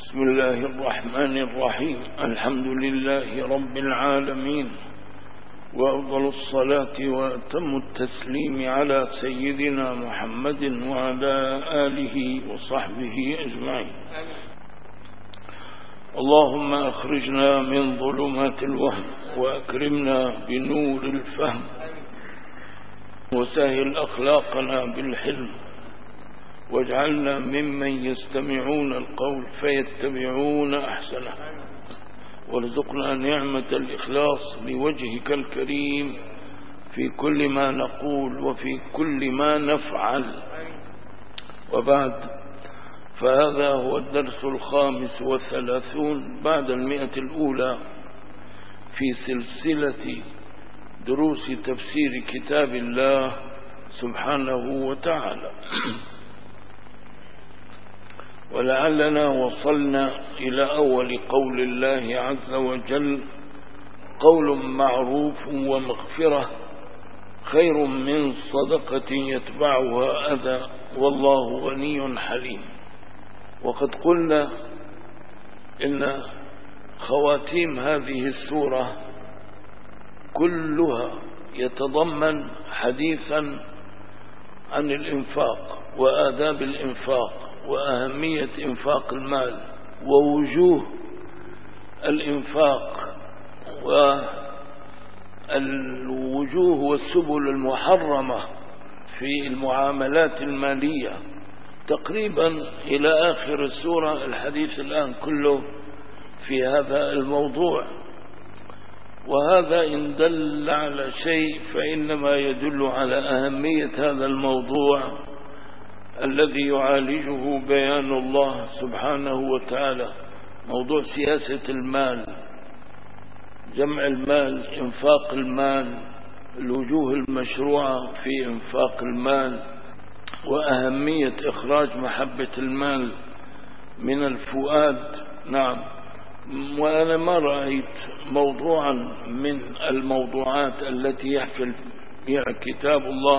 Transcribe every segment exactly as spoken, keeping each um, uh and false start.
بسم الله الرحمن الرحيم. الحمد لله رب العالمين، وأفضل الصلاة وأتم التسليم على سيدنا محمد وعلى آله وصحبه أجمعين. اللهم أخرجنا من ظلمات الوهم وأكرمنا بنور الفهم، وسهل أخلاقنا بالحلم، واجعلنا ممن يستمعون القول فيتبعون أحسنه، وارزقنا نعمة الإخلاص لوجهك الكريم في كل ما نقول وفي كل ما نفعل. وبعد، فهذا هو الدرس الخامس والثلاثون بعد المئة الأولى في سلسلة دروس تفسير كتاب الله سبحانه وتعالى، ولعلنا وصلنا إلى أول قول الله عز وجل: قول معروف ومغفرة خير من صدقة يتبعها أذى والله غني حليم. وقد قلنا إن خواتيم هذه السورة كلها يتضمن حديثا عن الإنفاق وآداب الإنفاق وأهمية إنفاق المال ووجوه الإنفاق والوجوه والسبل المحرمة في المعاملات المالية تقريبا إلى آخر السورة. الحديث الآن كله في هذا الموضوع، وهذا إن دل على شيء فإنما يدل على أهمية هذا الموضوع الذي يعالجه بيان الله سبحانه وتعالى، موضوع سياسة المال، جمع المال، إنفاق المال، الوجوه المشروعة في إنفاق المال، وأهمية إخراج محبة المال من الفؤاد. نعم، وأنا ما رأيت موضوعا من الموضوعات التي يحفل بها كتاب الله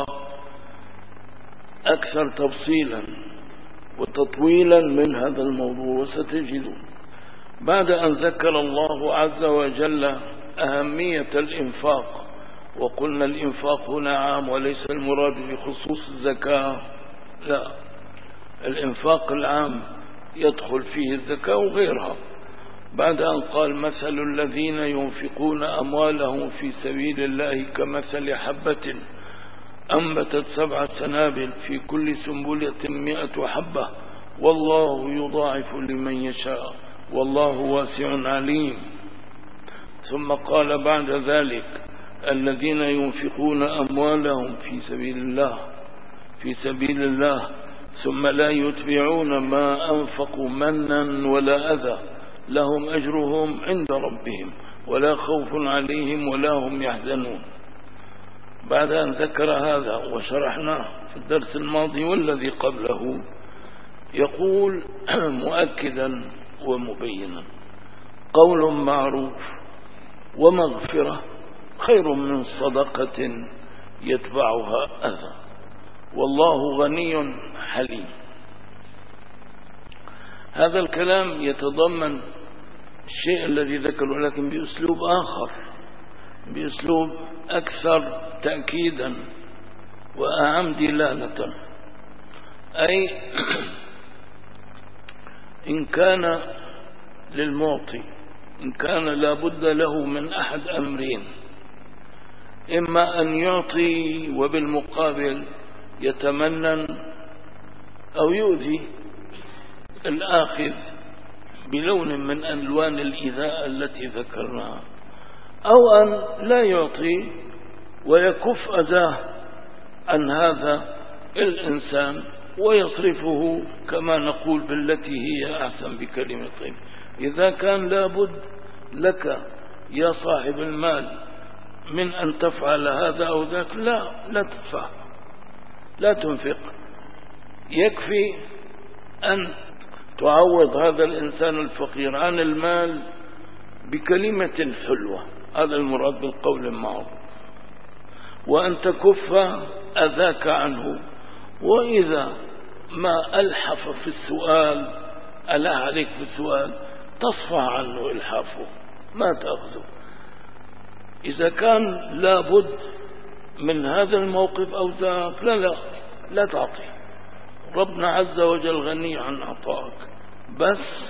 أكثر تفصيلا وتطويلا من هذا الموضوع. وستجدون بعد أن ذكر الله عز وجل أهمية الإنفاق، وقلنا الإنفاق هنا عام وليس المراد بخصوص الزكاة، لا، الإنفاق العام يدخل فيه الزكاة وغيرها. بعد أن قال: مثل الذين ينفقون أموالهم في سبيل الله كمثل حبة أنبتت سبع سنابل في كل سنبلة مئة حبة والله يضاعف لمن يشاء والله واسع عليم. ثم قال بعد ذلك: الذين ينفقون أموالهم في سبيل الله في سبيل الله ثم لا يتبعون ما أنفقوا منا ولا أذى لهم أجرهم عند ربهم ولا خوف عليهم ولا هم يحزنون. بعد أن ذكر هذا وشرحناه في الدرس الماضي والذي قبله، يقول مؤكدا ومبينا: قول معروف ومغفرة خير من صدقة يتبعها أذى والله غني حليم. هذا الكلام يتضمن الشيء الذي ذكره، لكن بأسلوب آخر، بأسلوب أكثر تأكيدا وأعم دلالة. أي إن كان للمعطي، إن كان لابد له من أحد أمرين: إما أن يعطي وبالمقابل يتمنن أو يؤذي الآخذ بلون من ألوان الإيذاء التي ذكرناها، أو أن لا يعطي ويكف أذاه عن هذا الإنسان ويصرفه كما نقول بالتي هي أحسن بكلمة طيب. إذا كان لابد لك يا صاحب المال من أن تفعل هذا أو ذاك، لا لا تدفع، لا تنفق، يكفي أن تعوض هذا الإنسان الفقير عن المال بكلمة حلوة، هذا المراد بالقول المعروف، وأن تكف أذاك عنه. وإذا ما ألحف في السؤال ألا عليك بالسؤال تصفى عنه إلحافه ما تأخذه. إذا كان لابد من هذا الموقف أو ذاك لا لا لا تعطي. ربنا عز وجل غني عن عطائك، بس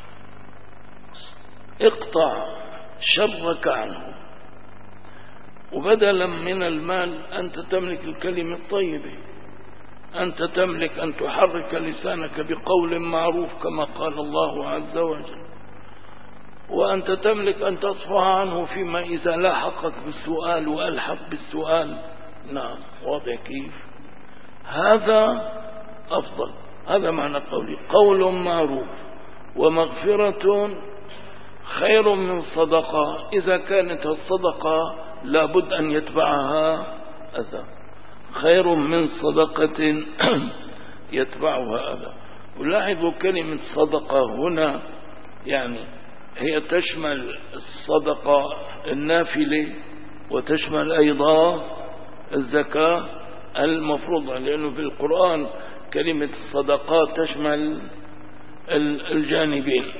اقطع شرك عنه، وبدلا من المال أنت تملك الكلمة الطيبة، أنت تملك أن تحرك لسانك بقول معروف كما قال الله عز وجل، وأنت تملك أن تصفح عنه فيما إذا لاحقك بالسؤال وألحق بالسؤال. نعم واضح كيف؟ هذا أفضل. هذا معنى قولي قول معروف ومغفرة خير من صدقة، إذا كانت الصدقة لابد أن يتبعها أذى، خير من صدقة يتبعها أذى. ولاحظوا كلمة صدقة هنا يعني هي تشمل الصدقة النافلة وتشمل أيضا الزكاة المفروضة، لأنه في القرآن كلمة الصدقات تشمل الجانبين.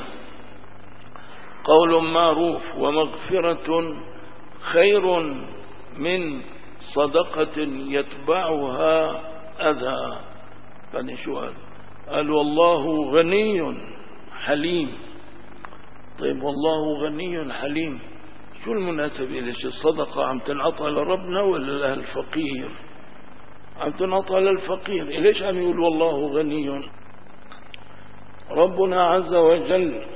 قول معروف ومغفرة خير من صدقة يتبعها أذى. بعدين شو قال؟ قال والله غني حليم. طيب والله غني حليم، شو المناسبة؟ ليش الصدقة عم تنعطى لربنا ولا للفقير؟ عم تنعطى للفقير. ليش عم يقول والله غني؟ ربنا عز وجل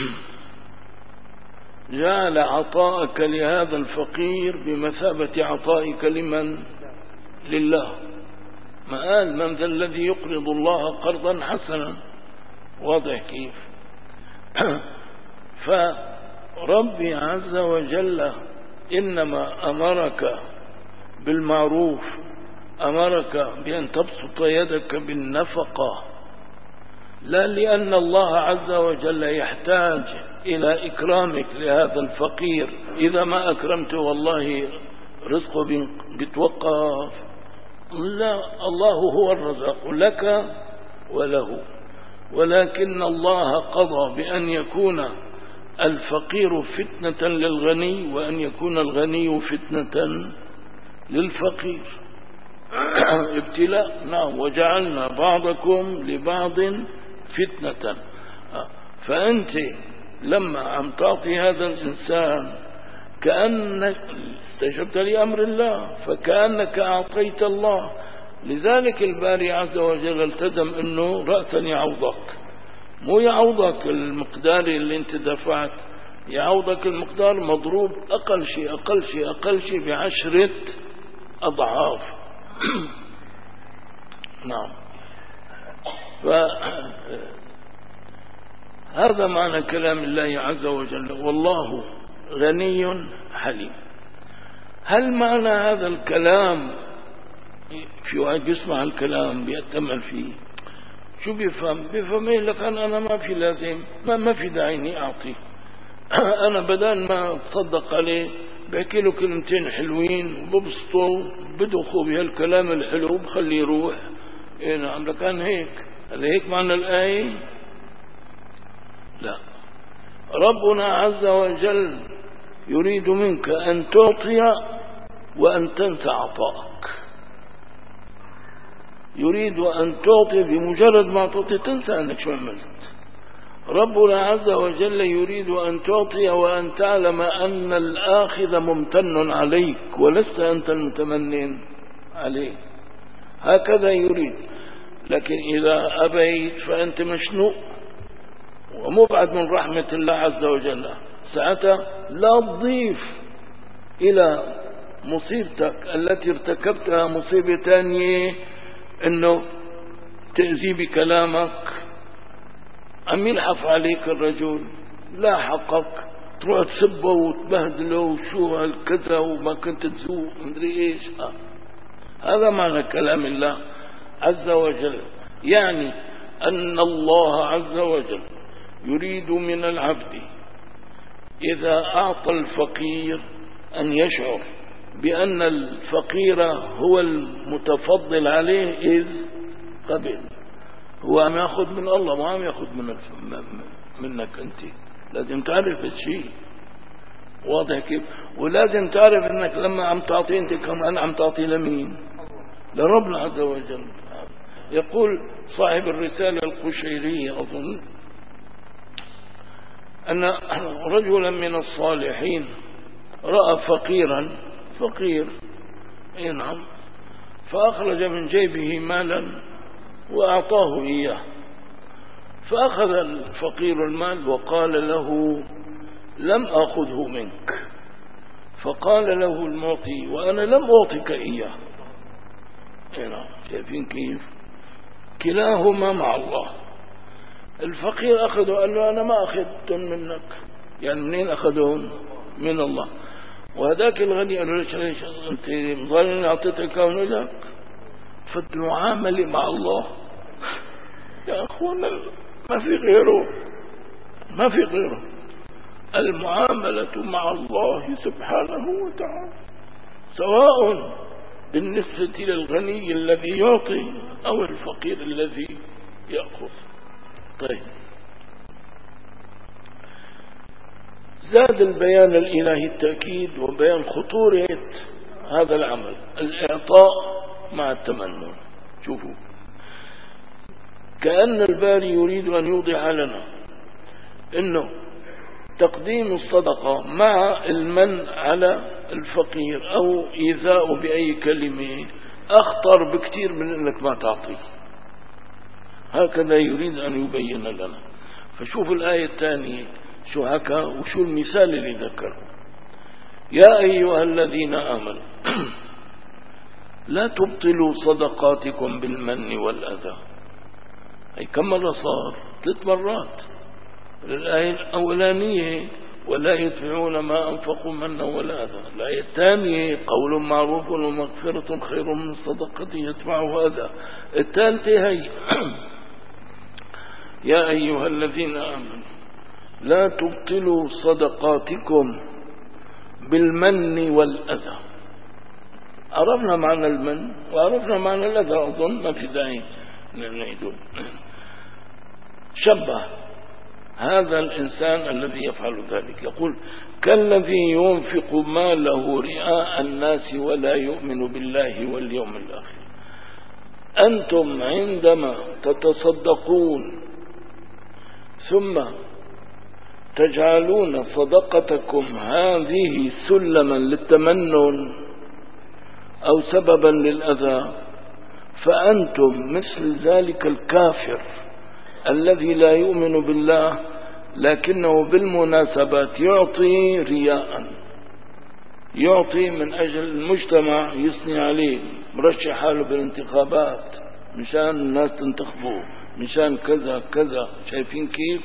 جعل عطاءك لهذا الفقير بمثابة عطائك لمن؟ لله. ما قال من ذا الذي يقرض الله قرضا حسنا؟ واضح كيف؟ فربي عز وجل إنما أمرك بالمعروف، أمرك بأن تبسط يدك بالنفقة، لا لأن الله عز وجل يحتاج إلى إكرامك لهذا الفقير. إذا ما أكرمته والله رزقه بيتوقف. لا، الله هو الرزاق لك وله، ولكن الله قضى بأن يكون الفقير فتنة للغني وأن يكون الغني فتنة للفقير. ابتلاء. نعم وجعلنا بعضكم لبعض فتنة. فأنت لما عم تعطي هذا الإنسان كأنك استجبت لأمر الله، فكأنك أعطيت الله. لذلك الباري عز وجل التزم أنه رأسا يعوضك، مو يعوضك المقدار اللي انت دفعت، يعوضك المقدار مضروب أقل شيء أقل شيء أقل شيء بعشرة أضعاف. نعم. فهذا معنى كلام الله عز وجل والله غني حليم. هل معنى هذا الكلام في واحد يسمع الكلام بيأتمل فيه شو بيفهم؟ بيفهم ايه لك أنا, أنا ما في لازم ما, ما في داعي إني أعطي. أنا بدل ما أتصدق عليه بحكي له كلمتين حلوين وببسطه بدخوا بهالكلام الحلو بخليه يروح. إيه نعم لكان هيك. هل هيك معنى الآية؟ لا. ربنا عز وجل يريد منك أن تعطي وأن تنسى عطائك. يريد أن تعطي بمجرد ما تعطي تنسى أنك شو عملت. ربنا عز وجل يريد أن تعطي وأن تعلم أن الآخذ ممتن عليك ولست أنت المتمنن عليه. هكذا يريد. لكن إذا أبيت فأنت مشنوق ومبعد من رحمة الله عز وجل. ساعتها لا تضيف إلى مصيبتك التي ارتكبتها مصيبة ثانية، أنه تأذي بكلامك، عم يلحف عليك الرجل لا حقك تروح تسبه وتبهدله وشو هالكذا وما كنت تسوق مدري ايش. هذا معنى كلام الله عز وجل. يعني أن الله عز وجل يريد من العبد إذا أعطى الفقير أن يشعر بأن الفقير هو المتفضل عليه إذ قبل. هو عم ياخذ من الله، ما عم ياخذ منك منك أنت. لازم تعرف الشيء واضح كيف. ولازم تعرف انك لما عم تعطي انت كمان عم تعطي لمين؟ لربنا عز وجل. يقول صاحب الرسالة القشيرية أظن أن رجلا من الصالحين رأى فقيرا فقير اي نعم، فأخرج من جيبه مالا وأعطاه إياه، فأخذ الفقير المال وقال له لم أخذه منك، فقال له المعطي وأنا لم أعطك إياه. هنا شايفين كيف كلاهما مع الله. الفقير أخذه قال له أنا ما أخذتهم منك، يعني منين أخذهم؟ من الله. وهذاك الغني قال له ليش ليش أنت مظالمني أعطيتك كون لك؟ فالمعاملة مع الله يا أخوانا ما في غيره، ما في غيره. المعاملة مع الله سبحانه وتعالى سواء بالنسبة للغني الذي يعطي أو الفقير الذي يأخذ. طيب، زاد البيان الإلهي التأكيد وبيان خطورة هذا العمل، الإعطاء مع التمنن. شوفوا، كأن الباري يريد أن يوضح لنا إنه تقديم الصدقة مع المن على الفقير أو إيذاءه بأي كلمة أخطر بكثير من أنك ما تعطي. هكذا يريد أن يبين لنا. فشوف الآية الثانية شو حكى وشو المثال اللي ذكره. يا أيها الذين آمنوا لا تبطلوا صدقاتكم بالمن والأذى. أي كم مرة صار؟ ثلاث مرات. الآية الأولانية ولا يدفعون ما أنفقوا منا ولا أذى. الآية الثانية قول معروف ومغفرة خير من صدقة يدفعه أذى. الثالثة هي يا أيها الذين آمنوا لا تبطلوا صدقاتكم بالمن والأذى. عرفنا معنى المن وعرفنا معنى الأذى، أظن ما في داعي نعيده. شبه هذا الإنسان الذي يفعل ذلك، يقول كالذي ينفق ماله رئاء الناس ولا يؤمن بالله واليوم الآخر. أنتم عندما تتصدقون ثم تجعلون صدقتكم هذه سلما للتمنن أو سببا للأذى، فأنتم مثل ذلك الكافر الذي لا يؤمن بالله لكنه بالمناسبات يعطي رياء، يعطي من أجل المجتمع يثني عليه، مرشح حاله بالانتخابات مشان الناس تنتخبه، مشان كذا كذا. شايفين كيف؟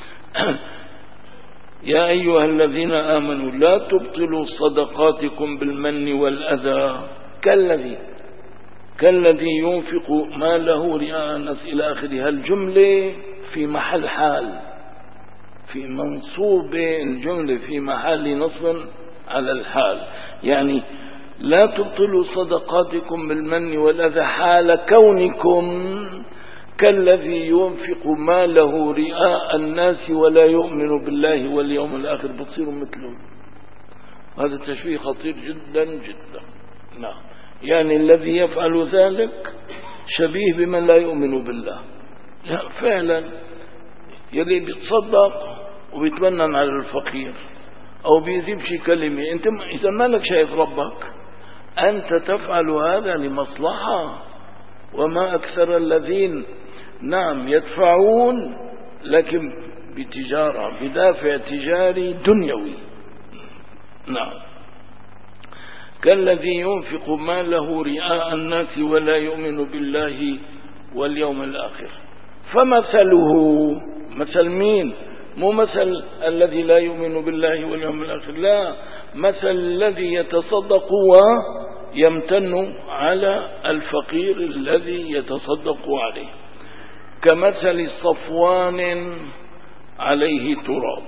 يا أيها الذين آمنوا لا تبطلوا صدقاتكم بالمن والأذى كالذي كالذي ينفق ماله رئاء الناس إلى آخرها. الجملة في محل حال، في منصوب الجملة في محل نصب على الحال، يعني لا تبطلوا صدقاتكم بالمن والأذى حال كونكم كالذي ينفق ماله رئاء الناس ولا يؤمن بالله واليوم الآخر، بتصيروا مثله. هذا تشبيه خطير جدا جدا. نعم، يعني الذي يفعل ذلك شبيه بمن لا يؤمن بالله. لا فعلا، يلي بيتصدق وبيتمنن على الفقير أو بيذيب شي كلمة، أنت إذا ما لك شايف ربك، أنت تفعل هذا لمصلحة. وما أكثر الذين نعم يدفعون لكن بتجارة، بدافع تجاري دنيوي. نعم، كالذي ينفق ماله رئاء الناس ولا يؤمن بالله واليوم الآخر. فمثله مثل مين؟ مو مثل الذي لا يؤمن بالله واليوم الآخر، لا، مثل الذي يتصدق ويمتن على الفقير الذي يتصدق عليه، كمثل صفوان عليه تراب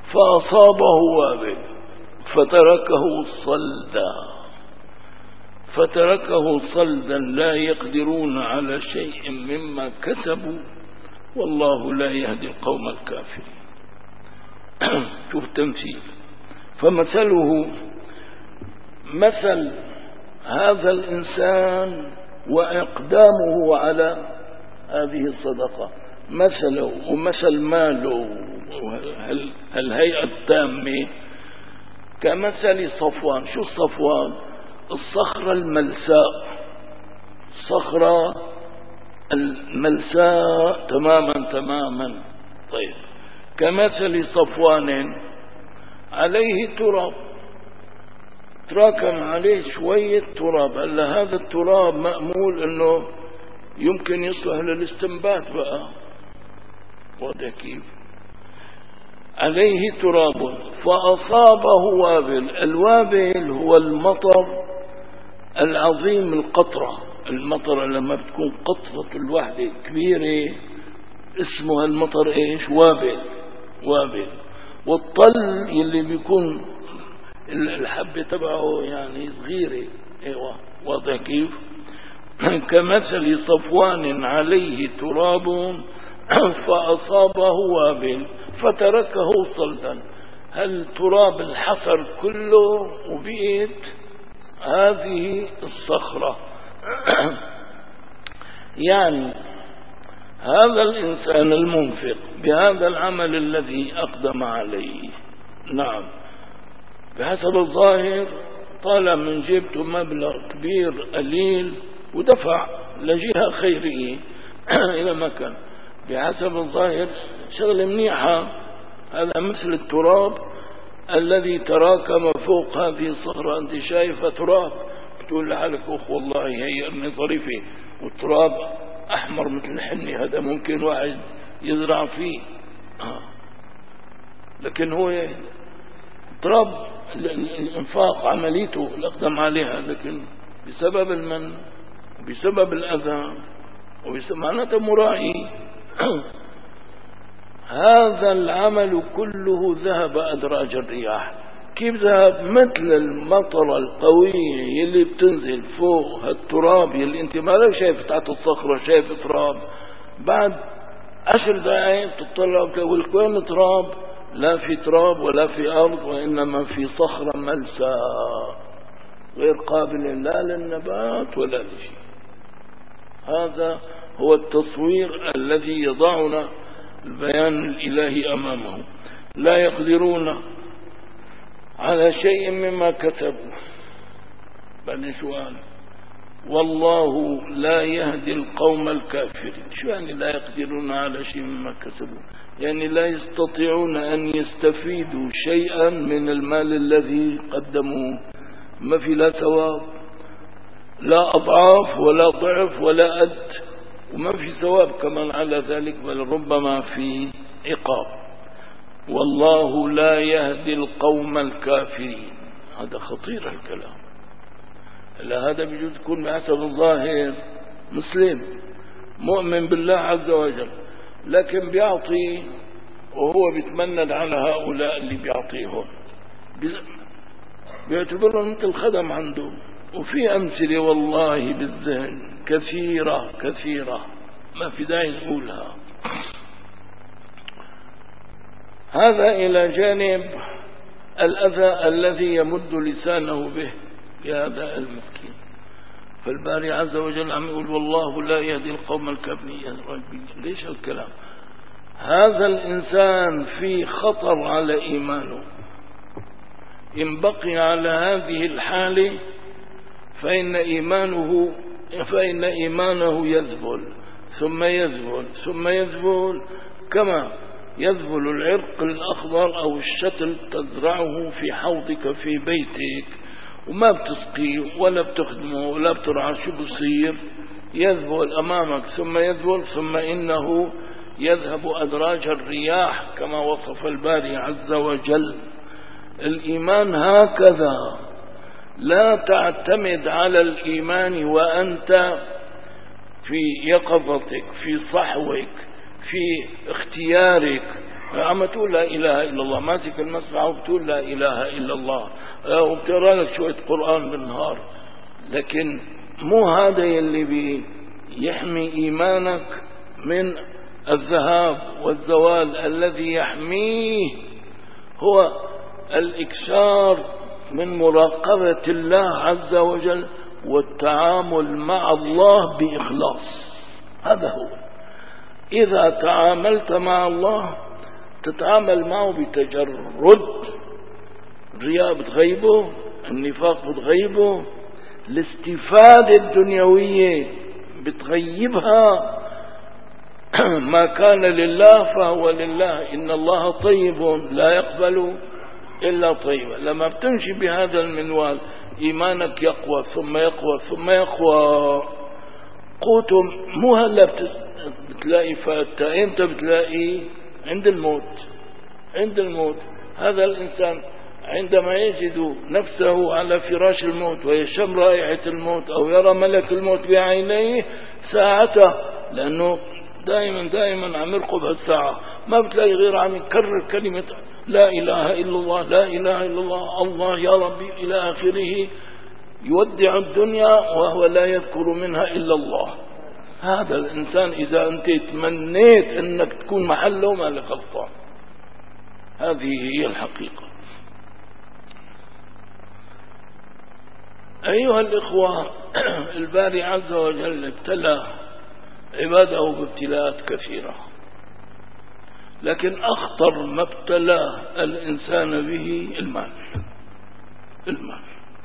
فأصابه وابل فتركه صلدا فتركه صلدا لا يقدرون على شيء مما كسبوا والله لا يهدي القوم الكافرين. شوف تمثيل. فمثله مثل هذا الإنسان وإقدامه على هذه الصدقة مثله ومثل ماله الهيئة التامة كمثل صفوان. شو الصفوان؟ الصخرة الملساء، الصخرة الملساء تماما تماما. طيب كمثل صفوان عليه تراب، تراكم عليه شوية تراب. هلا هذا التراب مأمول انه يمكن يصلح للاستنبات بقى، وده كيف؟ عليه تراب فأصابه وابل. الوابل هو المطر العظيم، القطرة، المطر لما بتكون قطرة الواحدة كبيرة اسمها المطر ايش؟ وابل. وابل. والطل يلي بيكون الحبة تبعه يعني صغيرة. ايوه واضح كيف؟ كمثل صفوان عليه تراب فأصابه وابل فتركه صلدا. هل تراب الحصر كله وبقيت هذه الصخرة. يعني هذا الإنسان المنفق بهذا العمل الذي أقدم عليه، نعم بحسب الظاهر طالع من جيبته مبلغ كبير قليل ودفع لجهة خيرية إلى مكان، بحسب الظاهر شغلة منيحة. هذا مثل التراب الذي تراكم فوق هذه الصخرة. أنت شايفة تراب بتقول لحالك أخ والله هي أمي ظريفة، والتراب أحمر مثل الحنة، هذا ممكن واحد يزرع فيه. لكن هو تراب الإنفاق عمليته الأقدم عليها، لكن بسبب المن وبسبب الأذى وبسبب معناته مراعي. هذا العمل كله ذهب أدراج الرياح. كيف ذهب؟ مثل المطر القوية اللي بتنزل فوق التراب اللي انت ما لا شايف تحت الصخرة، شايف تراب، بعد عشر دقائق تطلع تقول وين تراب؟ لا في تراب ولا في أرض، وإنما في صخرة ملساء غير قابلة لا للنبات ولا لشيء. هذا هو التصوير الذي يضعنا البيان الإلهي أمامه. لا يقدرون على شيء مما كسبوا. بعد سؤال والله لا يهدي القوم الكافرين. شو يعني لا يقدرون على شيء مما كسبوا؟ يعني لا يستطيعون أن يستفيدوا شيئا من المال الذي قدموه. ما في لا ثواب لا أضعاف ولا ضعف ولا أد، وما في ثواب كمان على ذلك، بل ربما في عقاب. والله لا يهدي القوم الكافرين. هذا خطير الكلام. لا هذا بيجوز يكون بحسب الظاهر مسلم مؤمن بالله عز وجل، لكن بيعطي وهو بيتمند على هؤلاء اللي بيعطيهم، بيعتبرهم مثل خدم عنده. وفي أمثلة والله بالذهن كثيرة كثيرة ما في داعي نقولها. هذا إلى جانب الأذى الذي يمد لسانه به لهذا المسكين. فالباري عز وجل عم يقول والله لا يهدي القوم الكافرين. ليش الكلام؟ هذا الإنسان في خطر على إيمانه. إن بقي على هذه الحالة فإن إيمانه فإن إيمانه يذبل ثم يذبل ثم يذبل، كما يذبل العرق الأخضر أو الشتل تزرعه في حوضك في بيتك وما بتسقيه ولا بتخدمه ولا بترعى، شو بصير؟ يذبل أمامك ثم يذبل، ثم إنه يذهب أدراج الرياح كما وصف الباري عز وجل. الإيمان هكذا، لا تعتمد على الإيمان وأنت في يقظتك في صحوك في اختيارك، عم تقول لا إله إلا الله، ماسك المسمع وبتقول لا إله إلا الله وبتقرأ لك شوية قرآن بالنهار، لكن مو هذا اللي بيحمي إيمانك من الذهاب والزوال. الذي يحميه هو الإكثار من مراقبة الله عز وجل والتعامل مع الله بإخلاص. هذا هو. إذا تعاملت مع الله تتعامل معه بتجرد، الرياء بتغيبه، النفاق بتغيبه، الاستفادة الدنيوية بتغيبها. ما كان لله فهو لله، إن الله طيب لا يقبل إلا طيبا. لما بتمشي بهذا المنوال إيمانك يقوى ثم يقوى ثم يقوى. قوته مو هلا بتلاقي فاتة، انت بتلاقي عند الموت. عند الموت هذا الإنسان عندما يجد نفسه على فراش الموت ويشم رائحة الموت أو يرى ملك الموت بعينيه ساعته، لأنه دائما دائما عم يرقب هالساعة، ما بتلاقي غير عم يكرر كلمة لا إله إلا الله، لا إله إلا الله، الله يا ربي إلى آخره. يودع الدنيا وهو لا يذكر منها إلا الله. هذا الإنسان إذا أنت تمنيت أنك تكون محله ما لك غلطان. هذه هي الحقيقة. أيها الإخوة، الباري عز وجل ابتلى عباده بابتلاءات كثيرة، لكن أخطر ما ابتلى الإنسان به المال. المال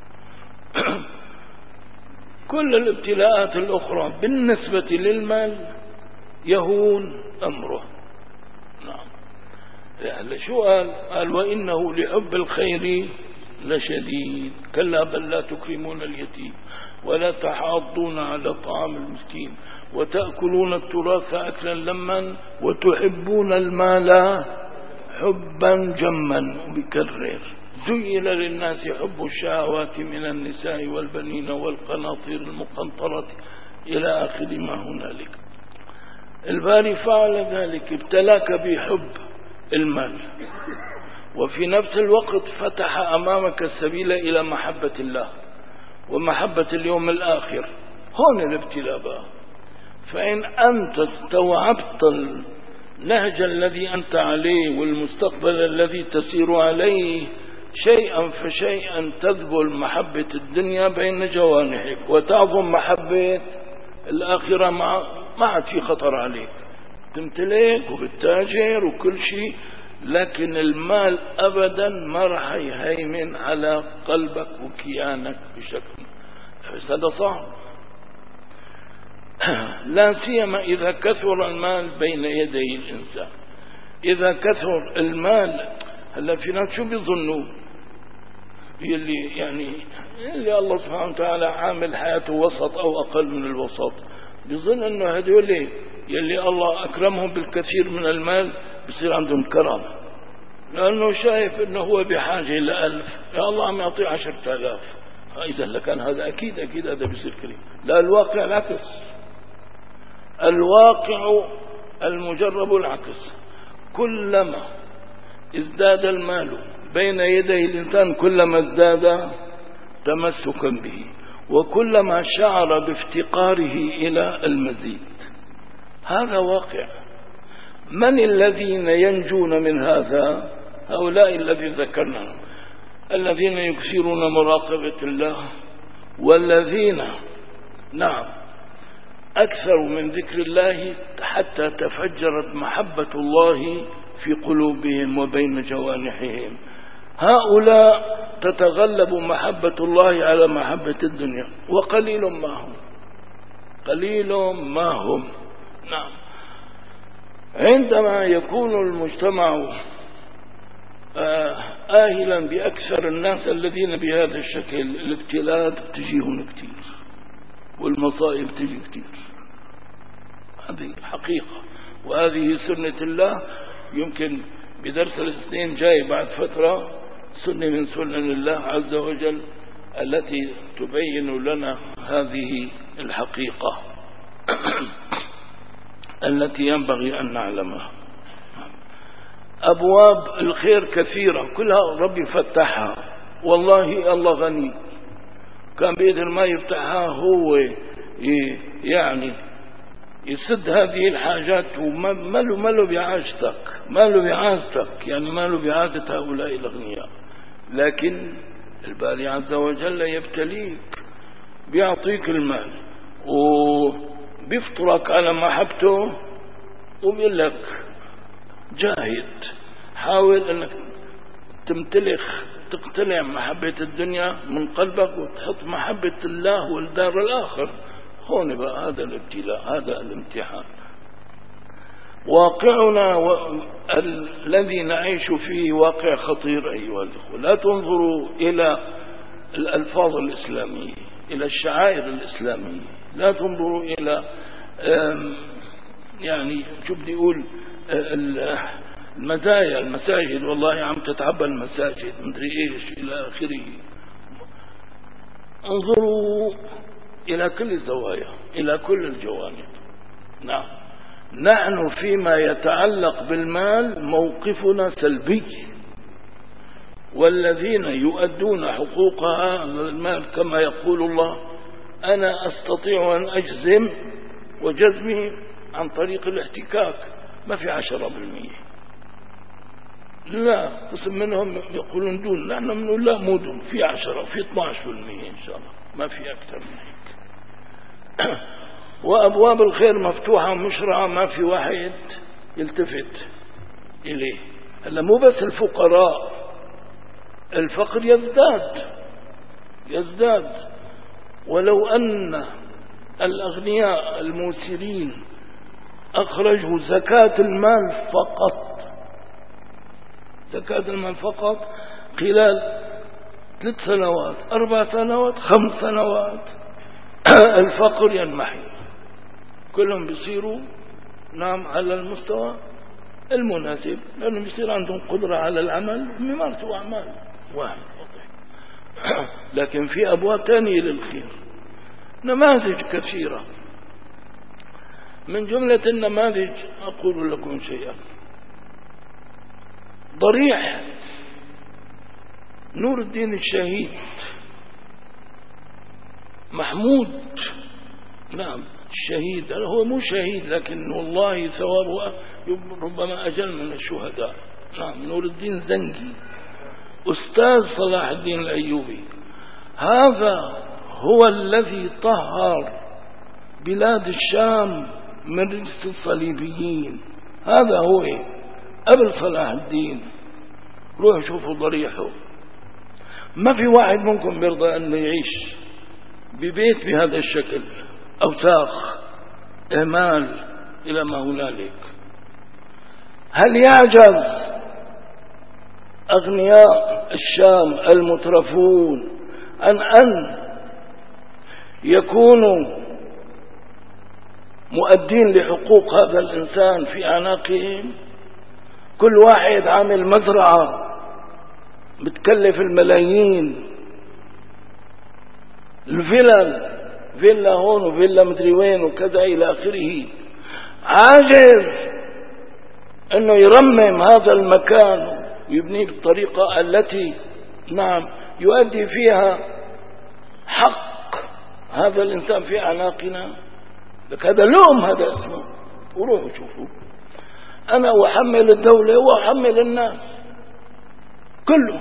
كل الابتلاءات الأخرى بالنسبة للمال يهون أمره. نعم. يعني شو قال؟ قال وإنه لحب الخير لشديد، كلا بل لا تكرمون اليتيم ولا تحاضون على طعام المسكين وتأكلون التراث أكلا لما وتحبون المال حبا جما. وبكرر زين للناس حب الشهوات من النساء والبنين والقناطير المقنطرة إلى آخر ما هنالك. الباري فعل ذلك، ابتلاك بحب المال، وفي نفس الوقت فتح أمامك السبيل إلى محبة الله ومحبة اليوم الآخر. هون الابتلاء بقى. فإن أنت استوعبت النهج الذي أنت عليه والمستقبل الذي تسير عليه، شيئا فشيئا تذبل محبة الدنيا بين جوانحك وتعظم محبة الآخرة. ما ما عاد في خطر عليك، تمتلك وبتتاجر وكل شيء، لكن المال أبدا ما راح يهيمن على قلبك وكيانك بشكل. هذا صعب، لا سيما إذا كثر المال بين يدي الإنسان. إذا كثر المال، هلا في ناس شو بيظنوا؟ يلي يعني اللي الله سبحانه وتعالى عامل حياته وسط أو أقل من الوسط، بيظن أنه هدول يلي الله أكرمهم بالكثير من المال بصير عندهم كرم، لأنه شايف أنه هو بحاجة لألف، يا الله عم يعطيه عشرة آلاف. إذا لكان هذا أكيد أكيد هذا بصير كريم. لا، الواقع العكس. الواقع المجرب العكس. كلما ازداد المال بين يدي الإنسان كلما ازداد تمسكا به، وكلما شعر بافتقاره إلى المزيد. هذا واقع. من الذين ينجون من هذا؟ هؤلاء الذين ذكرناهم، الذين يكثرون مراقبة الله، والذين نعم أكثر من ذكر الله حتى تفجرت محبة الله في قلوبهم وبين جوانحهم. هؤلاء تتغلب محبة الله على محبة الدنيا، وقليل ما هم، قليل ما هم. نعم. عندما يكون المجتمع آهلا بأكثر الناس الذين بهذا الشكل، الابتلاءات بتجيهم كتير والمصائب تجي كتير. هذه حقيقة، وهذه سنة الله. يمكن بدرس الاثنين جاي بعد فترة سنة من سنن الله عز وجل التي تبين لنا هذه الحقيقة التي ينبغي أن نعلمها. أبواب الخير كثيرة كلها ربي فتحها، والله الله غني، كان بيقدر ما يفتحها هو يعني يسد هذه الحاجات، وما له ما له بعاجتك، ما له بعاجتك يعني ما له بعاجة هؤلاء الأغنياء. لكن الباري عز وجل يبتليك، بيعطيك المال وبيفطرك على محبته وبيقول لك جاهد، حاول انك تمتلخ تقتلع محبة الدنيا من قلبك وتحط محبة الله والدار الآخر. هون بقى هذا الابتلاء، هذا الامتحان. واقعنا و... الذي نعيش فيه واقع خطير أيها الأخوة. لا تنظروا إلى الألفاظ الإسلامية، إلى الشعائر الإسلامية، لا تنظروا إلى يعني شو بدي أقول المزايا المساجد، والله عم تتعبى المساجد مدري إيش إلى آخره. انظروا إلى كل الزوايا، إلى كل الجوانب. نعم، نحن فيما يتعلق بالمال موقفنا سلبي، والذين يؤدون حقوق هذا المال كما يقول الله: أنا أستطيع أن أجزم وجزمي عن طريق الاحتكاك ما في عشرة بالمية، لا قسم منهم يقولون دون، نحن بنقول لا مو دون، في عشرة في اثناشر بالمية إن شاء الله، ما في أكثر من هيك. وأبواب الخير مفتوحة ومشرعة، ما في واحد يلتفت إليه. هلا مو بس الفقراء، الفقر يزداد يزداد ولو أن الأغنياء الموسرين أخرجوا زكاة المال فقط، زكاة المال فقط خلال ثلاث سنوات أربع سنوات خمس سنوات الفقر ينمحي، كلهم بيصيروا نعم على المستوى المناسب، لأنهم بيصير عندهم قدرة على العمل ويمارسوا أعمال واحد. لكن في أبواب تانية للخير، نماذج كثيرة. من جملة النماذج أقول لكم شيئا. ضريح نور الدين الشهيد محمود، نعم الشهيد، هو مو شهيد لكن والله ثوابه ربما أجل من الشهداء. نعم نور الدين زنجي أستاذ صلاح الدين الأيوبي، هذا هو الذي طهر بلاد الشام من رجس الصليبيين، هذا هو قبل صلاح الدين. روحوا شوفوا ضريحه. ما في واحد منكم بيرضى أنه يعيش ببيت بهذا الشكل، أوساخ إهمال إلى ما هنالك. هل يعجز أغنياء الشام المترفون عن أن يكونوا مؤدين لحقوق هذا الإنسان في أعناقهم؟ كل واحد عامل مزرعة بتكلف الملايين، الفلل فيلا هون وفيلا مدري وين وكذا إلى آخره، عاجز أنه يرمم هذا المكان ويبنيه بالطريقة التي نعم يؤدي فيها حق هذا الإنسان في أعناقنا. لك هذا لوم، هذا اسمه. وروحوا شوفوا، أنا أحمل الدولة وأحمل الناس كله.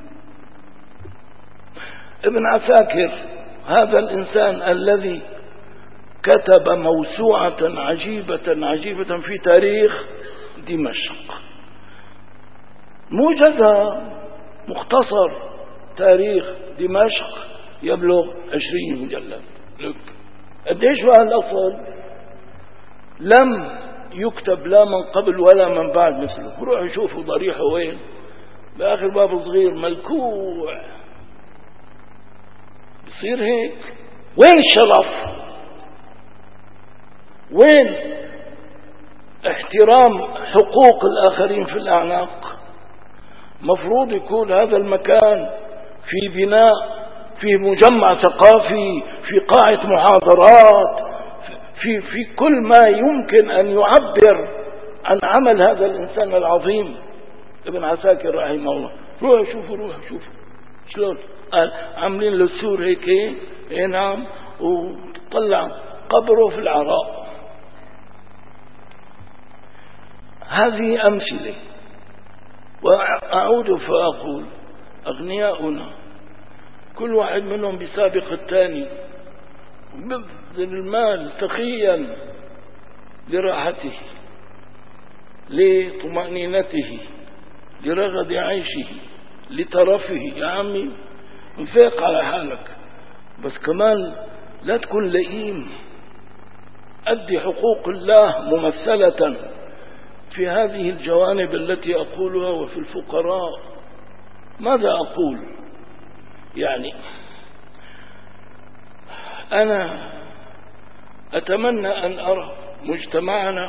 ابن عساكر هذا الإنسان الذي كتب موسوعة عجيبة عجيبة في تاريخ دمشق، موجزة مختصر تاريخ دمشق يبلغ عشرين مجلد. لك قديش بقى الأصل لم يكتب لا من قبل ولا من بعد مثله. روحوا شوفوا ضريحه وين، بآخر باب صغير ملكوع بصير هيك. وين الشرف؟ وين احترام حقوق الآخرين في الأعناق؟ مفروض يكون هذا المكان في بناء، في مجمع ثقافي، في قاعة محاضرات، في في كل ما يمكن أن يعبر عن عمل هذا الإنسان العظيم ابن عساكر رحمه الله. روحوا شوفوا، روحوا شوفوا شلون عاملين له سور هيك، اي نعم، وطلع قبره في العراء. هذه أمثلة. وأعود فأقول أغنياؤنا كل واحد منهم بسابق الثاني، بذل المال سخيا لراحته، لطمأنينته، لرغد عيشه، لترفه. يا عمي انفق على حالك، بس كمان لا تكون لئيم. أدي حقوق الله ممثلة في هذه الجوانب التي أقولها وفي الفقراء. ماذا أقول؟ يعني أنا أتمنى أن أرى مجتمعنا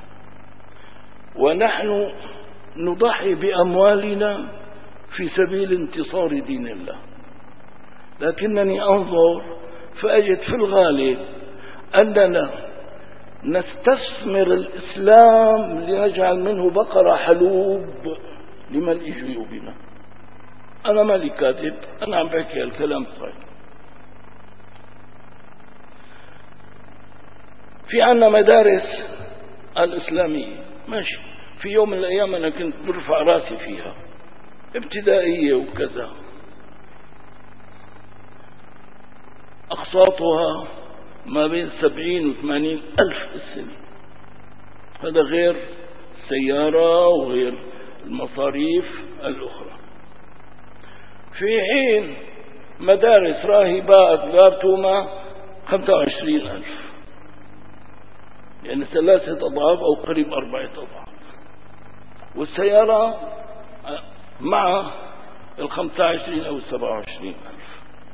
ونحن نضحي بأموالنا في سبيل انتصار دين الله، لكنني أنظر فأجد في الغالب أننا نستثمر الإسلام لنجعل منه بقرة حلوب لملء جيوبنا. أنا مالي كاتب، أنا عم بحكي الكلام صحيح. في عنا مدارس الإسلامية ماشي، في يوم من الأيام أنا كنت برفع راسي فيها، ابتدائية وكذا، أقساطها ما بين سبعين وثمانين ألف السنة. هذا غير السيارة وغير المصاريف الأخرى. في حين مدارس راهبات لابتوما خمسة وعشرين ألف، يعني ثلاثة أضعاف أو قريب أربعة أضعاف. والسيارة مع الخمسة وعشرين أو السبعة وعشرين ألف.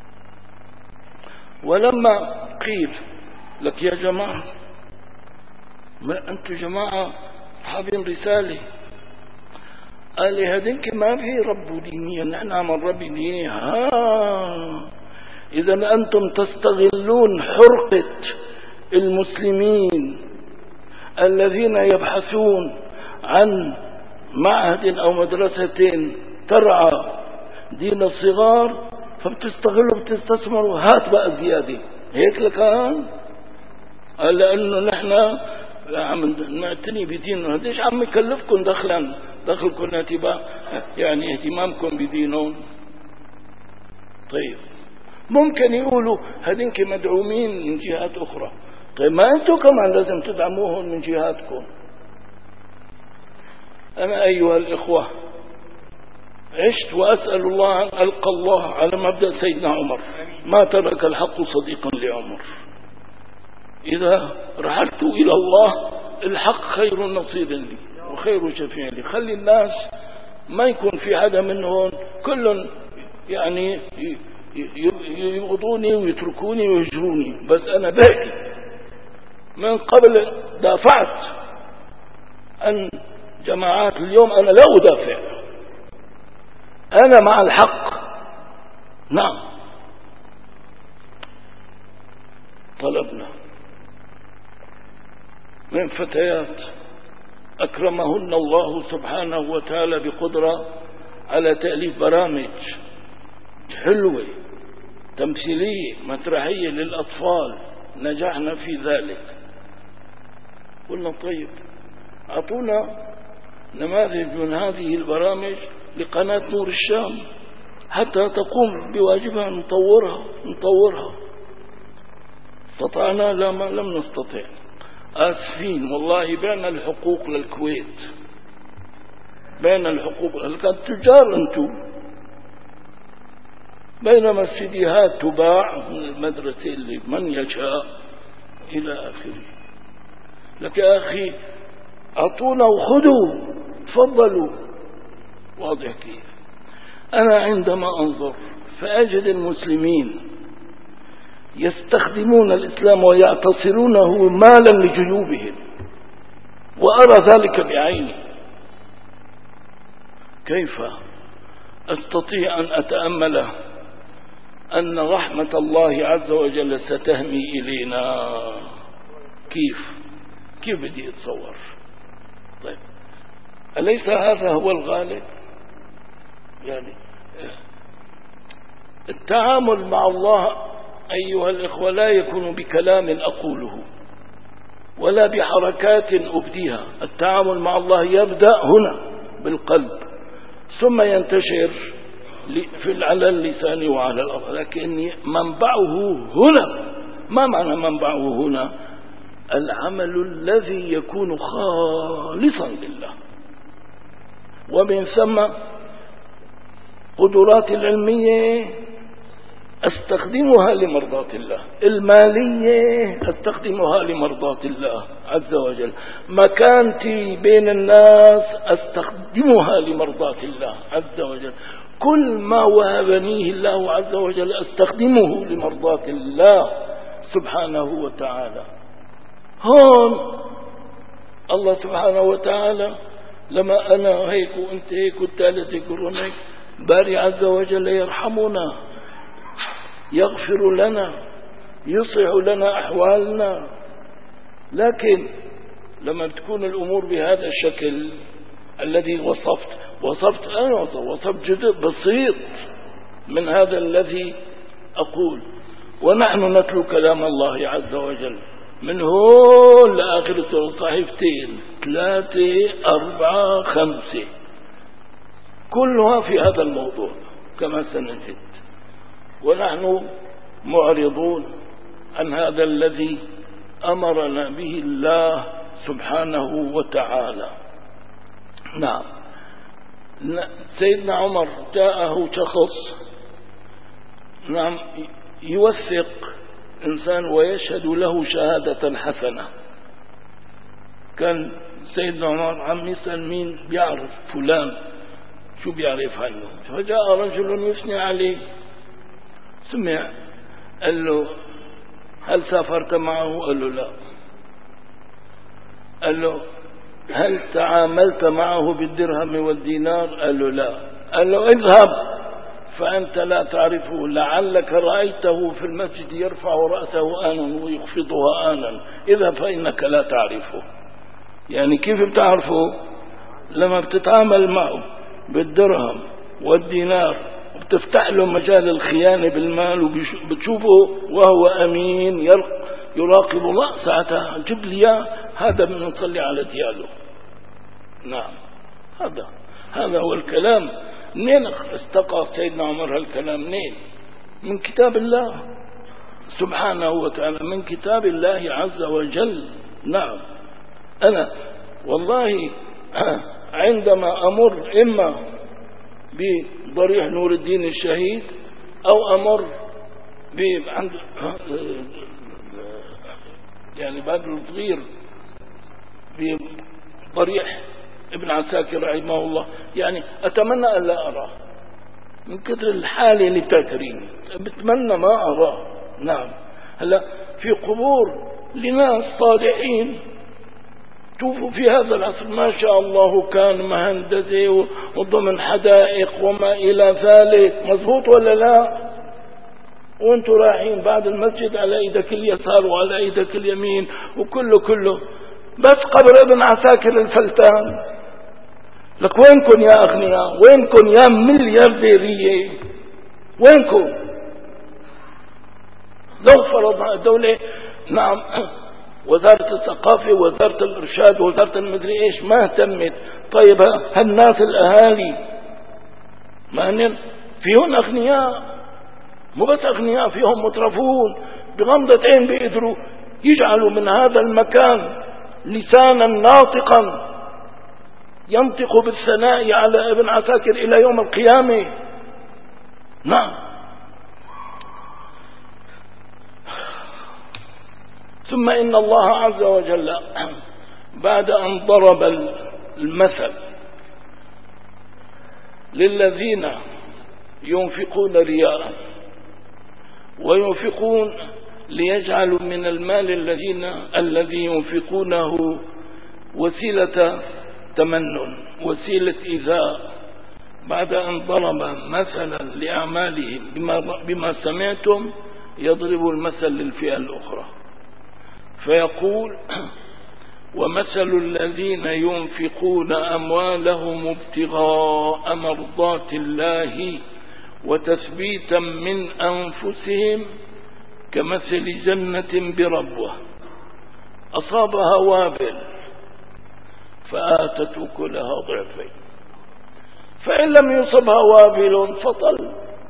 ولما قيل لك يا جماعة، ما أنتم جماعة حابين رسالة، قال لي هذيك ما في رب دينية، نحن عم نرب دينية. ها إذا أنتم تستغلون حرقة المسلمين الذين يبحثون عن معهد أو مدرسة ترعى دين الصغار، فبتستغلوا بتستثمروا. هات بقى زيادة هيك لكان، قال لأنه نحن عم نعتني بديننا. ليش عم يكلفكم دخلا دخلكم اهتمام، يعني اهتمامكم بدينهم؟ طيب ممكن يقولوا هذينك مدعومين من جهات أخرى. طيب ما أنتم كمان لازم تدعموهم من جهاتكم. أنا أيها الإخوة عشت وأسأل الله أن ألقى الله على مبدأ سيدنا عمر: ما ترك الحق صديقا لعمر. إذا رحلت إلى الله الحق خير نصير لي وخير شفيع لي. خلي الناس ما يكون في حدا منهم كل يعني يبغضوني ويتركوني ويهجروني، بس أنا باكي من قبل دافعت عن جماعات. اليوم أنا لا أدافع، أنا مع الحق. نعم، طلبنا من فتيات أكرمهن الله سبحانه وتعالى بقدرة على تأليف برامج حلوة تمثيلية مسرحية للأطفال، نجحنا في ذلك. قلنا طيب أعطونا نماذج من هذه البرامج لقناة نور الشام حتى تقوم بواجبها، نطورها نطورها. استطعنا؟ لا، ما لم نستطع. آسفين والله، بين الحقوق للكويت، بين الحقوق كانت تجار أنتم، بينما السيديهات تباع من المدرسة اللي من يشاء إلى آخره. لك يا أخي أعطونا وخذوا، تفضلوا. واضح كيف؟ أنا عندما أنظر فأجد المسلمين يستخدمون الإسلام ويعتصرونه مالا لجيوبهم، وأرى ذلك بعيني. كيف أستطيع أن أتأمل أن رحمة الله عز وجل ستهمي إلينا؟ كيف كيف بدي أتصور؟ طيب أليس هذا هو الغالب؟ يعني التعامل مع الله أيها الإخوة لا يكون بكلام أقوله ولا بحركات أبديها. التعامل مع الله يبدأ هنا بالقلب ثم ينتشر في على اللسان وعلى الأرض، لكن منبعه هنا. ما معنى منبعه هنا؟ العمل الذي يكون خالصا لله، ومن ثم قدرات العلمية استخدمها لمرضاة الله، المالية استخدمها لمرضاة الله عز وجل، مكانتي بين الناس استخدمها لمرضاة الله عز وجل، كل ما وهبنيه الله عز وجل استخدمه لمرضاة الله سبحانه وتعالى. هون الله سبحانه وتعالى لما أنا هيك وأنت هيك والثالث هيك هيك، باري عز وجل يرحمنا، يغفر لنا، يصلح لنا أحوالنا. لكن لما بتكون الأمور بهذا الشكل الذي وصفت وصفت أنا وصفت جزء بسيط من هذا الذي أقول، ونحن نتلو كلام الله عز وجل من هون لآخر صحيفتين ثلاثة أربعة خمسة كلها في هذا الموضوع كما سنجد، ونحن معرضون عن هذا الذي أمرنا به الله سبحانه وتعالى. نعم، سيدنا عمر جاءه شخص نعم يوثق إنسان ويشهد له شهادة حسنة. كان سيدنا عمر عم يسأل مين بيعرف فلان شو بيعرف عنه، فجاء رجل يثني عليه، سمع قال له هل سافرت معه؟ قال له لا. قال له هل تعاملت معه بالدرهم والدينار؟ قال له لا. قال له اذهب فأنت لا تعرفه، لعلك رأيته في المسجد يرفع رأسه آنا ويخفضها آنا، اذهب فإنك لا تعرفه. يعني كيف بتعرفه؟ لما بتتعامل معه بالدرهم والدينار وبتفتح له مجال الخيانة بالمال وبتشوفه وهو أمين يراقب الله، ساعتها جيب لي هذا من نصلي على دياله. نعم، هذا هذا هو الكلام. منين استقى سيدنا عمر هالكلام؟ منين؟ من كتاب الله سبحانه وتعالى، من كتاب الله عز وجل. نعم، أنا والله عندما أمر إما بضريح نور الدين الشهيد أو أمر عند يعني بدر الصغير بضريح ابن عساكر رحمه الله، يعني أتمنى أن لا أراه من كثر الحالة اللي بتعتريني، بتمنى ما أراه. نعم، هلا في قبور لناس صالحين شوفوا في هذا العصر ما شاء الله كان مهندسة وضمن حدائق وما إلى ذلك، مزبوط ولا لا؟ وانتوا رايحين بعد المسجد على ايدك اليسار وعلى ايدك اليمين وكله كله بس قبر ابن عساكر الفلتان. لك وينكم يا أغنياء؟ وينكم يا مليارديرية؟ وينكم؟ لو فرضنا الدولة نعم وزارة الثقافة وزارة الإرشاد وزارة المدري إيش ما اهتمت، طيب هالناس الأهالي ما هن فيهم أغنياء؟ مو بس أغنياء، فيهم مترفون بغمضة عين بيقدروا يجعلوا من هذا المكان لسانا ناطقا ينطق بالثناء على ابن عساكر إلى يوم القيامة. نعم، ثم إن الله عز وجل بعد أن ضرب المثل للذين ينفقون رياء وينفقون ليجعلوا من المال الذين الذي ينفقونه وسيلة تمنن، وسيلة إيذاء، بعد أن ضرب مثلا لأعمالهم بما, بما سمعتم يضرب المثل للفئة الأخرى فيقول ومثل الذين ينفقون أموالهم ابتغاء مرضات الله وتثبيتا من أنفسهم كمثل جنة بربوة أصابها وابل فآتت أكلها ضعفين، فإن لم يصبها وابل فطل،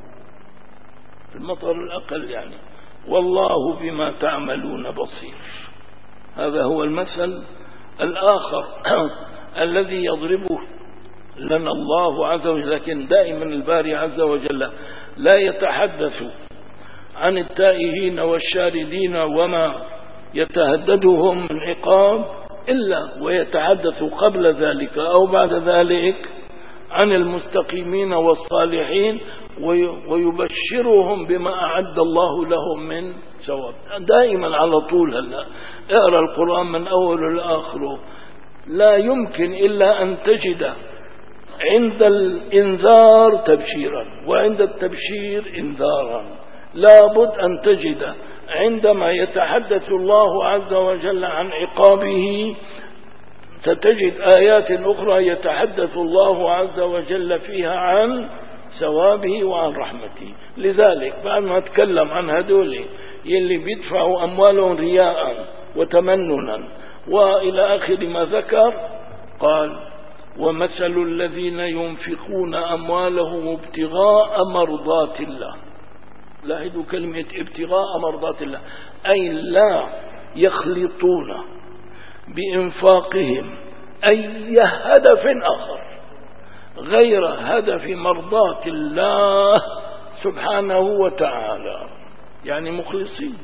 المطر الأقل يعني، والله بما تعملون بصير. هذا هو المثل الآخر الذي يضربه لنا الله عز وجل. لكن دائما الباري عز وجل لا يتحدث عن التائهين والشاردين وما يتهددهم من عقاب إلا ويتحدث قبل ذلك أو بعد ذلك عن المستقيمين والصالحين ويبشرهم بما أعد الله لهم من ثواب. دائما على طول هلا اقرأ القرآن من أول لآخره لا يمكن إلا أن تجد عند الإنذار تبشيرا وعند التبشير إنذارا. لابد أن تجد عندما يتحدث الله عز وجل عن عقابه ستجد آيات أخرى يتحدث الله عز وجل فيها عن ثوابه وعن رحمته. لذلك بعد ما أتكلم عن هدول يلي بيدفعوا أموالهم رياء وتمننا وإلى آخر ما ذكر، قال ومثل الذين ينفقون أموالهم ابتغاء مرضات الله. لاحظوا كلمة ابتغاء مرضات الله، أي لا يخلطون بإنفاقهم أي هدف آخر غير هدف مرضات الله سبحانه وتعالى، يعني مخلصين.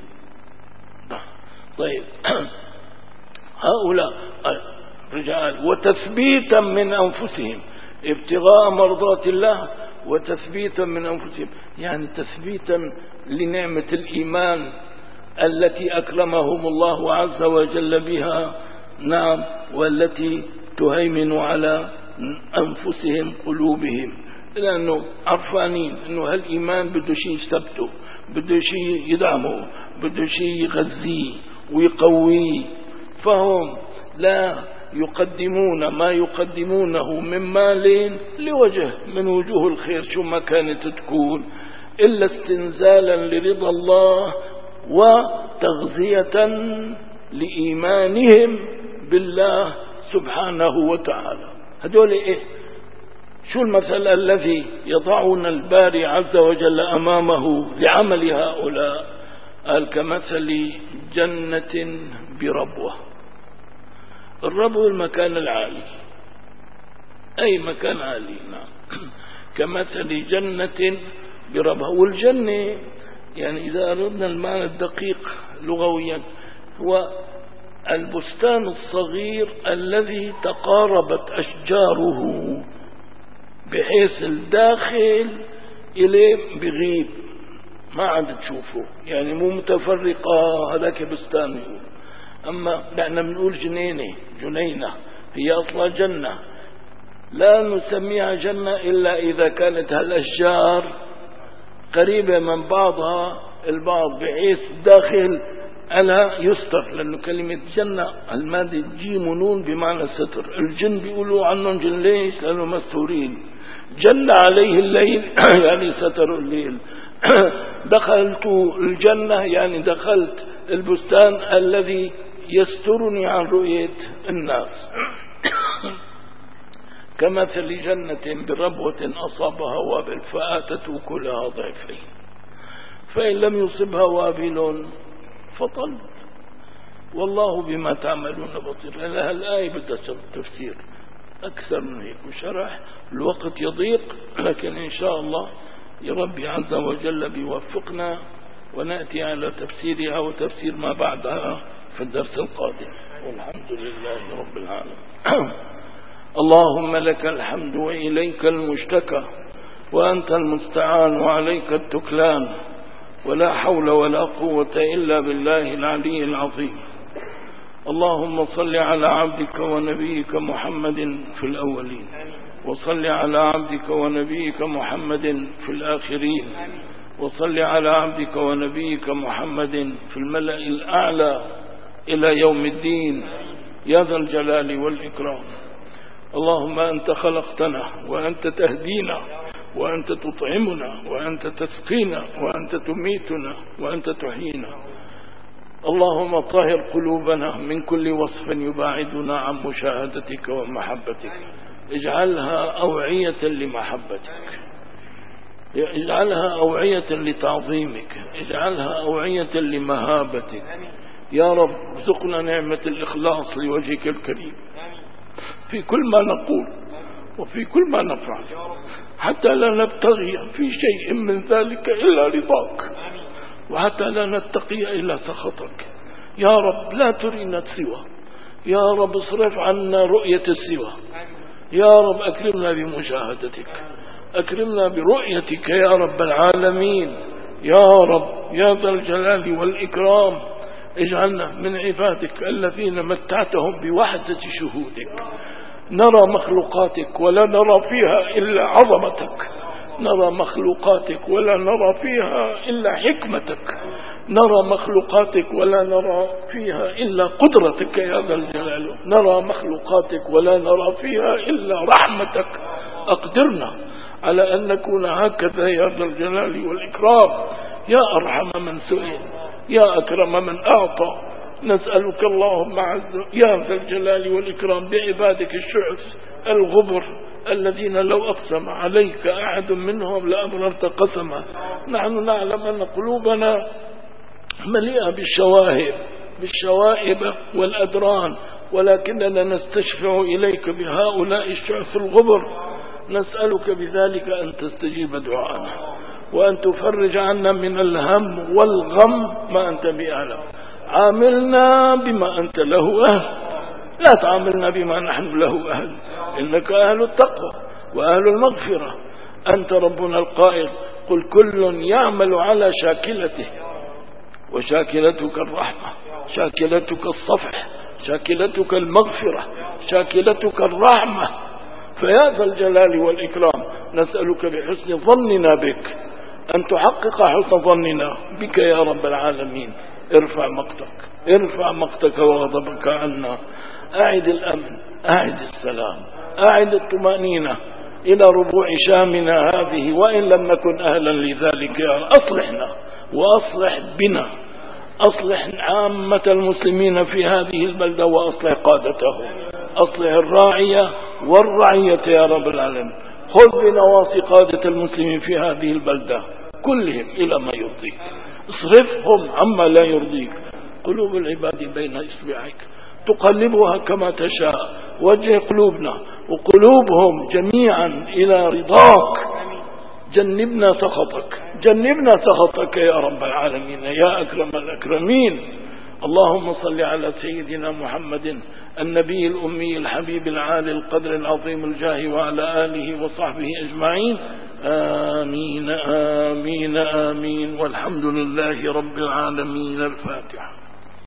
طيب هؤلاء رجال وتثبيتا من أنفسهم، ابتغاء مرضات الله وتثبيتا من أنفسهم، يعني تثبيتا لنعمة الإيمان التي أكرمهم الله عز وجل بها، نعم، والتي تهيمن على أنفسهم قلوبهم، لأنه عرفانين أنه هالإيمان بده شيء يثبته، بده شيء يدعمه، بده شيء يغذيه ويقويه، فهم لا يقدمون ما يقدمونه من مال لوجه من وجوه الخير شو ما كانت تكون إلا استنزالا لرضا الله وتغذية لإيمانهم بالله سبحانه وتعالى. هذول إيه؟ شو المثل الذي يضعون الباري عز وجل أمامه لعمل هؤلاء؟ قال كمثل جنة بربوة. الربو المكان العالي، أي مكان عالي، نعم. كمثل جنة بربوة. والجنة يعني إذا أردنا المعنى الدقيق لغويا هو البستان الصغير الذي تقاربت أشجاره بحيث الداخل إليه بغيب ما عاد تشوفه، يعني مو متفرقة. هذاك بستان يقول. أما نحن بنقول جنينة جنينة، هي أصلا جنة، لا نسميها جنة إلا إذا كانت هالأشجار قريبة من بعضها البعض بحيث داخل ألا يستر، لأنه كلمة جنة المادة جيم ونون بمعنى ستر. الجن بيقولوا عنهم جن، ليش؟ لأنه مستورين. جن عليه الليل يعني ستر الليل. دخلت الجنة يعني دخلت البستان الذي يسترني عن رؤية الناس. كمثل جنة بربوة أصابها وابل فآتت أكلها ضعفين فإن لم يصبها وابل فطل والله بما تعملون بصير. لها الآية بدها تفسير أكثر من هيك وشرح، الوقت يضيق، لكن إن شاء الله يا ربي عز وجل بيوفقنا ونأتي على تفسيرها وتفسير ما بعدها في الدرس القادم، والحمد لله رب العالمين. اللهم لك الحمد وإليك المشتكى وأنت المستعان وعليك التكلان، ولا حول ولا قوة إلا بالله العلي العظيم. اللهم صل على عبدك ونبيك محمد في الأولين، وصل على عبدك ونبيك محمد في الآخرين، وصل على عبدك ونبيك محمد في الملأ الأعلى إلى يوم الدين يا ذا الجلال والإكرام. اللهم أنت خلقتنا وأنت تهدينا وأنت تطعمنا وأنت تسقينا وأنت تميتنا وأنت تحيينا. اللهم طهر قلوبنا من كل وصف يباعدنا عن مشاهدتك ومحبتك، اجعلها أوعية لمحبتك، اجعلها أوعية لتعظيمك، اجعلها أوعية لمهابتك يا رب. ارزقنا نعمة الإخلاص لوجهك الكريم في كل ما نقول وفي كل ما نفعل، حتى لا نبتغي في شيء من ذلك إلا رضاك، وحتى لا نتقي إلا سخطك يا رب. لا ترينا السوى يا رب، اصرف عنا رؤية السوى يا رب. أكرمنا بمشاهدتك، أكرمنا برؤيتك يا رب العالمين يا رب يا ذا الجلال والإكرام. اجعلنا من عبادك الذين متعتهم بوحدة شهودك، نرى مخلوقاتك ولا نرى فيها إلا عظمتك، نرى مخلوقاتك ولا نرى فيها إلا حكمتك، نرى مخلوقاتك ولا نرى فيها إلا قدرتك يا ذا الجلال، نرى مخلوقاتك ولا نرى فيها إلا رحمتك. أقدرنا على أن نكون هكذا يا ذا الجلال والإكرام يا أرحم من سئل يا أكرم من أعطى. نسألك اللهم عز يا ذا الجلال والإكرام بعبادك الشعث الغبر الذين لو أقسم عليك أحد منهم لأبررت قسمه. نحن نعلم أن قلوبنا مليئة بالشواهب بالشوائب والأدران، ولكننا نستشفع إليك بهؤلاء الشعث الغبر. نسألك بذلك أن تستجيب دعاءنا وأن تفرج عنا من الهم والغم ما أنت بأعلم. عاملنا بما أنت له أهل، لا تعاملنا بما نحن له أهل، إنك أهل التقوى وأهل المغفرة. أنت ربنا القائل قل كل يعمل على شاكلته، وشاكلتك الرحمة، شاكلتك الصفح، شاكلتك المغفرة، شاكلتك الرحمة. فيا ذا الجلال والإكرام نسألك بحسن ظننا بك أن تحقق حسن ظننا بك يا رب العالمين. ارفع مقتك، ارفع مقتك وغضبك عنا، أعد الأمن، أعد السلام، أعد الطمأنينة إلى ربوع شامنا هذه، وإن لم نكن أهلا لذلك يا رب. أصلحنا وأصلح بنا، أصلح عامة المسلمين في هذه البلدة وأصلح قادتهم، أصلح الراعية والرعية يا رب العالمين. خذ بنواصي قادة المسلمين في هذه البلدة كلهم إلى ما يرضيك، اصرفهم عما لا يرضيك. قلوب العباد بين إصبعيك تقلبها كما تشاء، وجه قلوبنا وقلوبهم جميعا إلى رضاك. جنبنا سخطك، جنبنا سخطك يا رب العالمين يا أكرم الأكرمين. اللهم صل على سيدنا محمد النبي الأمي الحبيب العالي القدر العظيم الجاه وعلى آله وصحبه أجمعين. آمين آمين آمين، والحمد لله رب العالمين. الفاتحة.